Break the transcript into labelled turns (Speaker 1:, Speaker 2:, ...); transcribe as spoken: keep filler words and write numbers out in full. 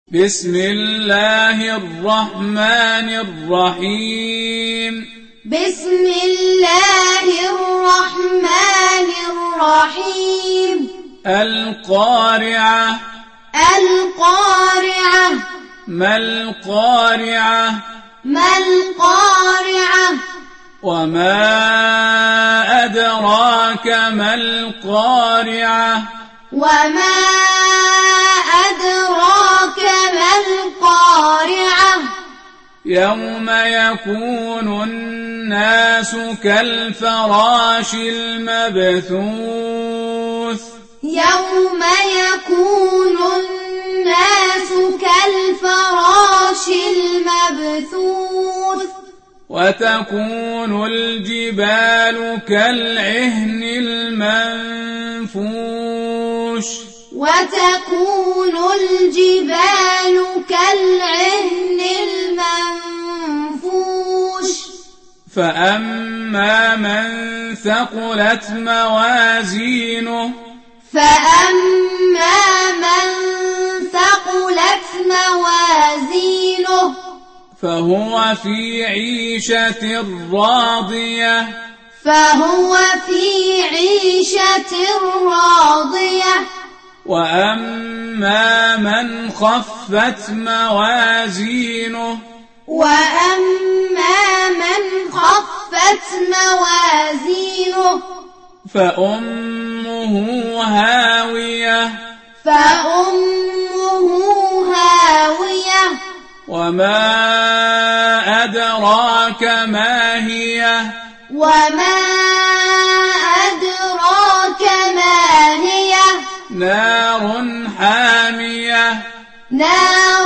Speaker 1: بسم الله الرحمن الرحيم
Speaker 2: بسم الله الرحمن الرحيم
Speaker 1: القارعة
Speaker 2: القارعة
Speaker 1: ما القارعة
Speaker 2: ما القارعة
Speaker 1: وما أدراك ما القارعة
Speaker 2: وما أدراك ما القارعة
Speaker 1: يوم يكون الناس كالفراش المبثوث
Speaker 2: يوم يكون الناس كالفراش المبثوث
Speaker 1: وتكون الجبال كالعهن المنفوش
Speaker 2: وتكون الجبال كالعهن المنفوش
Speaker 1: فأما من ثقلت موازينه
Speaker 2: فأما من ثقلت موازينه
Speaker 1: فهو في عيشة راضية
Speaker 2: فهو في عيشة راضية
Speaker 1: وأما من خفت موازينه
Speaker 2: وأما من خفت موازينه
Speaker 1: فأمه هاوية
Speaker 2: فأمه هاوية
Speaker 1: وما أدراك ما هي
Speaker 2: وما أدراك ما هي
Speaker 1: نار حامية
Speaker 2: نار